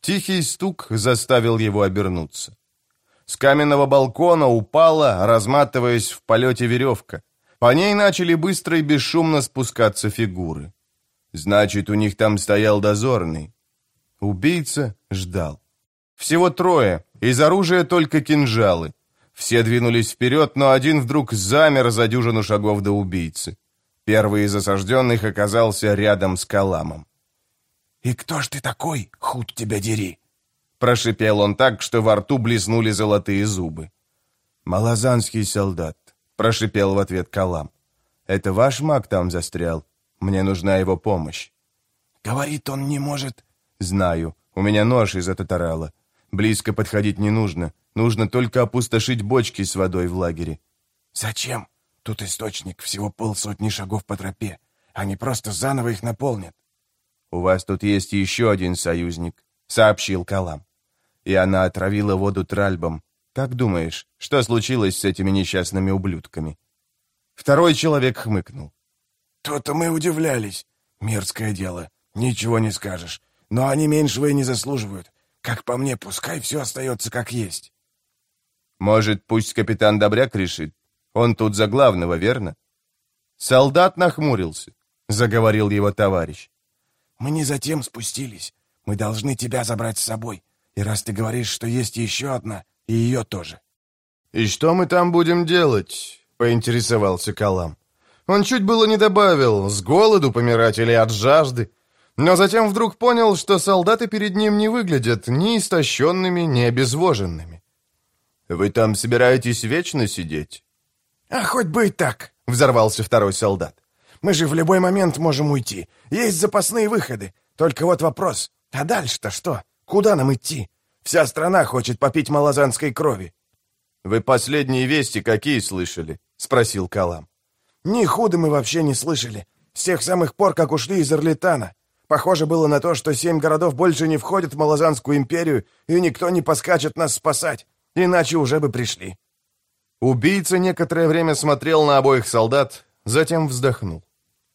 Тихий стук заставил его обернуться. С каменного балкона упала, разматываясь в полете, веревка. По ней начали быстро и бесшумно спускаться фигуры. Значит, у них там стоял дозорный. Убийца ждал. Всего трое, из оружия только кинжалы. Все двинулись вперед, но один вдруг замер за дюжину шагов до убийцы. Первый из осажденных оказался рядом с Каламом. «И кто ж ты такой, худ тебя дери?» Прошипел он так, что во рту блеснули золотые зубы. «Малазанский солдат», — прошипел в ответ Калам. «Это ваш маг там застрял? Мне нужна его помощь». «Говорит, он не может...» «Знаю. У меня нож из татарала. Близко подходить не нужно. Нужно только опустошить бочки с водой в лагере». «Зачем? Тут источник, всего 50 шагов по тропе. Они просто заново их наполнят». «У вас тут есть еще один союзник», — сообщил Калам. «И она отравила воду тральбом. Как думаешь, что случилось с этими несчастными ублюдками?» Второй человек хмыкнул. «То-то мы удивлялись. Мерзкое дело. Ничего не скажешь. Но они меньшего и не заслуживают. Как по мне, пускай все остается как есть». «Может, пусть капитан Добряк решит? Он тут за главного, верно?» Солдат нахмурился. Заговорил его товарищ. «Мы не затем спустились. Мы должны тебя забрать с собой. И раз ты говоришь, что есть еще одна, и ее тоже». «И что мы там будем делать?» — поинтересовался Калам. Он чуть было не добавил, с голоду помирать или от жажды, но затем вдруг понял, что солдаты перед ним не выглядят ни истощенными, ни обезвоженными. «Вы там собираетесь вечно сидеть?» «А хоть бы и так», — взорвался второй солдат. «Мы же в любой момент можем уйти. Есть запасные выходы. Только вот вопрос, а дальше-то что? Куда нам идти? Вся страна хочет попить малазанской крови». «Вы последние вести какие слышали?» — спросил Калам. «Ни худо мы вообще не слышали. С тех самых пор, как ушли из Орлитана. Похоже было на то, что 7 городов больше не входят в Малазанскую империю, и никто не поскачет нас спасать, иначе уже бы пришли». Убийца некоторое время смотрел на обоих солдат, затем вздохнул.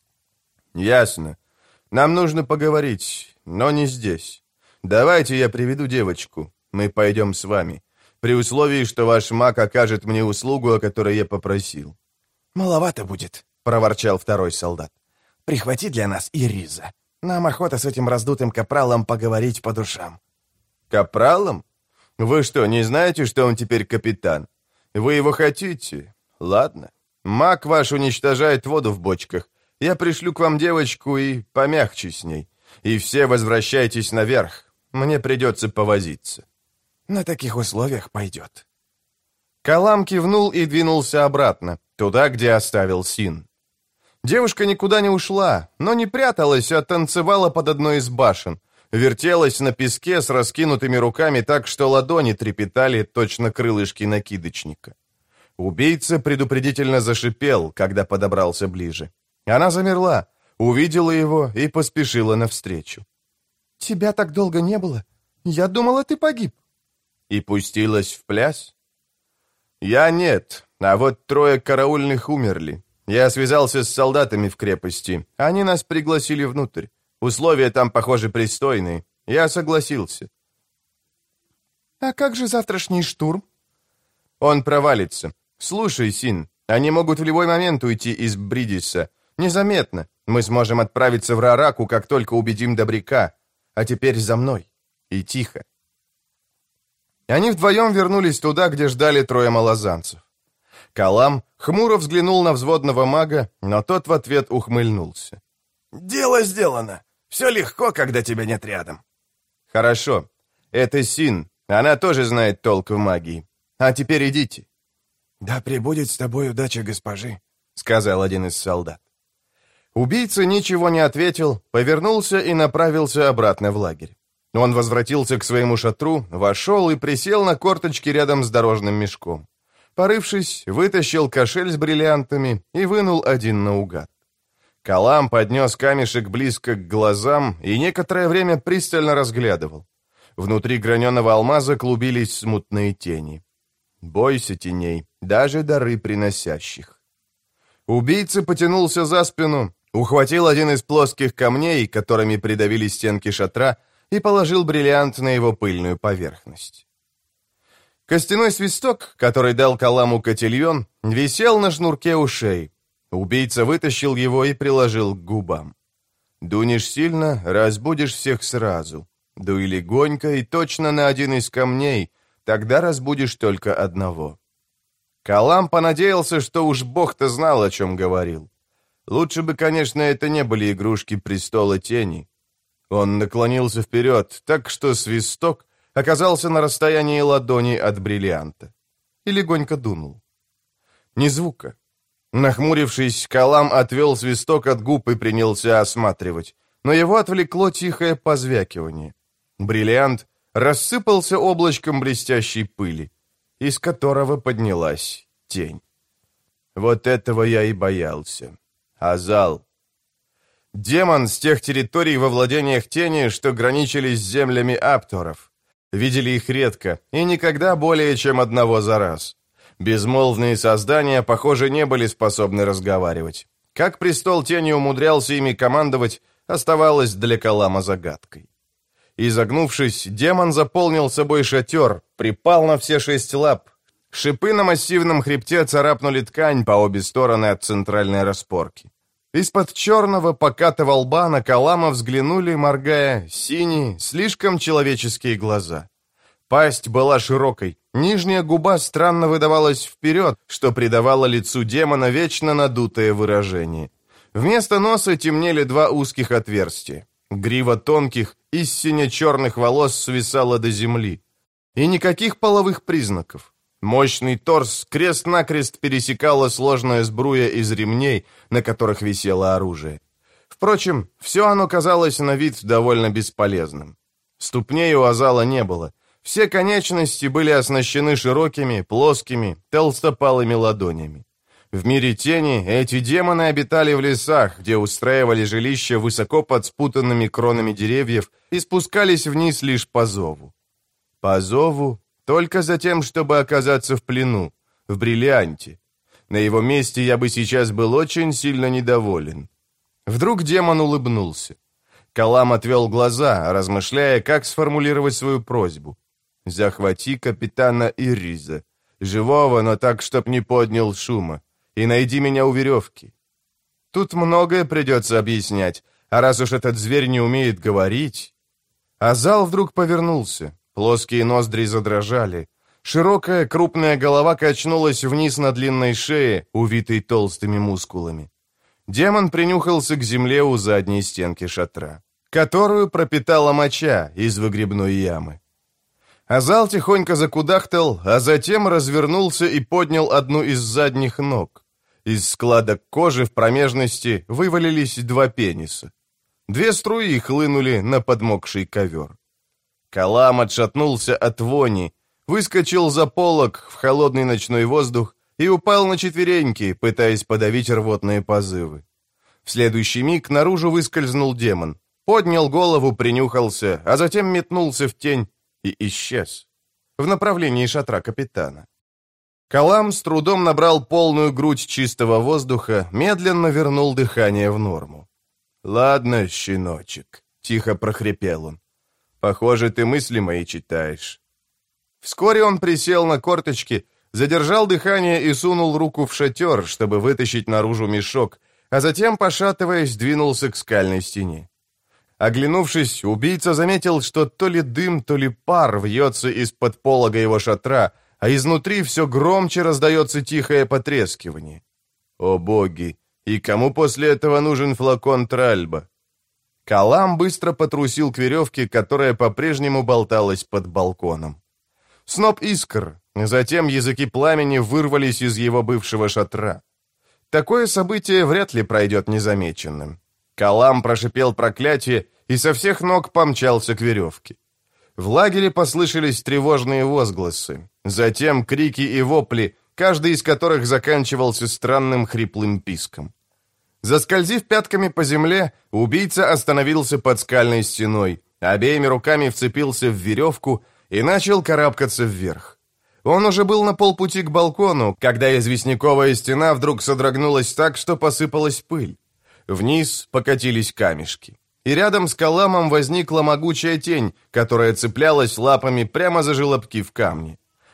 «Ясно. Нам нужно поговорить, но не здесь. Давайте я приведу девочку. Мы пойдем с вами, при условии, что ваш маг окажет мне услугу, о которой я попросил». «Маловато будет», — проворчал второй солдат. «Прихвати для нас Ириза. Нам охота с этим раздутым капралом поговорить по душам». «Капралом? Вы что, не знаете, что он теперь капитан? Вы его хотите? Ладно. Маг ваш уничтожает воду в бочках. Я пришлю к вам девочку и помягче с ней. И все возвращайтесь наверх. Мне придется повозиться». «На таких условиях пойдет». Калам кивнул и двинулся обратно, туда, где оставил Син. Девушка никуда не ушла, но не пряталась, а танцевала под одной из башен. Вертелась на песке с раскинутыми руками так, что ладони трепетали, точно крылышки накидочника. Убийца предупредительно зашипел, когда подобрался ближе. Она замерла, увидела его и поспешила навстречу. «Тебя так долго не было. Я думала, ты погиб». И пустилась в пляс? Я нет, а вот 3 караульных умерли. Я связался с солдатами в крепости. Они нас пригласили внутрь. Условия там, похоже, пристойные. Я согласился. «А как же завтрашний штурм?» Он провалится. Слушай, Син, они могут в любой момент уйти из Бридиса. Незаметно. Мы сможем отправиться в Рараку, как только убедим Добряка. А теперь за мной. И тихо». Они вдвоем вернулись туда, где ждали 3 малазанцев. Калам хмуро взглянул на взводного мага, но тот в ответ ухмыльнулся. «Дело сделано. Все легко, когда тебя нет рядом». «Хорошо. Это Син. Она тоже знает толк в магии. А теперь идите». «Да пребудет с тобой удача госпожи», — сказал один из солдат. Убийца ничего не ответил, повернулся и направился обратно в лагерь. Он возвратился к своему шатру, вошел и присел на корточки рядом с дорожным мешком. Порывшись, вытащил кошель с бриллиантами и вынул один наугад. Калам поднес камешек близко к глазам и некоторое время пристально разглядывал. Внутри граненого алмаза клубились смутные тени. Бойся теней, даже дары приносящих. Убийца потянулся за спину, ухватил один из плоских камней, которыми придавили стенки шатра, и положил бриллиант на его пыльную поверхность. Костяной свисток, который дал Каламу Котильон, висел на шнурке у шеи. Убийца вытащил его и приложил к губам. «Дунешь сильно, разбудишь всех сразу. Дуй легонько и точно на один из камней, тогда разбудишь только одного». Калам понадеялся, что уж бог-то знал, о чем говорил. Лучше бы, конечно, это не были игрушки престола тени. Он наклонился вперед, так что свисток оказался на расстоянии ладони от бриллианта. И легонько дунул. Ни звука. Нахмурившись, Калам отвел свисток от губ и принялся осматривать, но его отвлекло тихое позвякивание. Бриллиант рассыпался облачком блестящей пыли, из которого поднялась тень. Вот этого я и боялся. Азал. Демон с тех территорий во владениях тени, что граничили с землями апторов. Видели их редко, и никогда более чем одного за раз. Безмолвные создания, похоже, не были способны разговаривать. Как престол тени умудрялся ими командовать, оставалось для Калама загадкой. Изогнувшись, демон заполнил собой шатер, припал на все 6 лап. Шипы на массивном хребте царапнули ткань по обе стороны от центральной распорки. Из-под черного покатого лба на Калама взглянули, моргая, синие, слишком человеческие глаза. Пасть была широкой, нижняя губа странно выдавалась вперед, что придавало лицу демона вечно надутое выражение. Вместо носа темнели 2 узких отверстия. Грива тонких, истинно черных волос свисала до земли. И никаких половых признаков. Мощный торс крест-накрест пересекала сложная сбруя из ремней, на которых висело оружие. Впрочем, все оно казалось на вид довольно бесполезным. Ступней у Азала не было. Все конечности были оснащены широкими, плоскими, толстопалыми ладонями. В мире тени эти демоны обитали в лесах, где устраивали жилища высоко под спутанными кронами деревьев и спускались вниз лишь по зову. По зову только за тем, чтобы оказаться в плену, в бриллианте. На его месте я бы сейчас был очень сильно недоволен. Вдруг демон улыбнулся. Калам отвел глаза, размышляя, как сформулировать свою просьбу. «Захвати капитана Ириза, живого, но так, чтоб не поднял шума, и найди меня у веревки». Тут многое придется объяснять, а раз уж этот зверь не умеет говорить... Азал вдруг повернулся, плоские ноздри задрожали, широкая крупная голова качнулась вниз на длинной шее, увитой толстыми мускулами. Демон принюхался к земле у задней стенки шатра, которую пропитала моча из выгребной ямы. Азал тихонько закудахтал, а затем развернулся и поднял одну из задних ног. Из складок кожи в промежности вывалились 2 пениса. 2 струи хлынули на подмокший ковер. Калам отшатнулся от вони, выскочил за полог в холодный ночной воздух и упал на четвереньки, пытаясь подавить рвотные позывы. В следующий миг наружу выскользнул демон, поднял голову, принюхался, а затем метнулся в тень и исчез в направлении шатра капитана. Калам с трудом набрал полную грудь чистого воздуха, медленно вернул дыхание в норму. «Ладно, щеночек», — тихо прохрипел он. «Похоже, ты мысли мои читаешь». Вскоре он присел на корточки, задержал дыхание и сунул руку в шатер, чтобы вытащить наружу мешок, а затем, пошатываясь, двинулся к скальной стене. Оглянувшись, убийца заметил, что то ли дым, то ли пар вьется из-под полога его шатра, а изнутри все громче раздается тихое потрескивание. О боги! И кому после этого нужен флакон Тральба? Калам быстро потрусил к веревке, которая по-прежнему болталась под балконом. Сноп искр, затем языки пламени вырвались из его бывшего шатра. Такое событие вряд ли пройдет незамеченным. Калам прошипел проклятие и со всех ног помчался к веревке. В лагере послышались тревожные возгласы, затем крики и вопли, каждый из которых заканчивался странным хриплым писком. Заскользив пятками по земле, убийца остановился под скальной стеной, обеими руками вцепился в веревку и начал карабкаться вверх. Он уже был на полпути к балкону, когда известняковая стена вдруг содрогнулась так, что посыпалась пыль. Вниз покатились камешки. и рядом с Каламом возникла могучая тень, которая цеплялась лапами прямо за желобки в камне.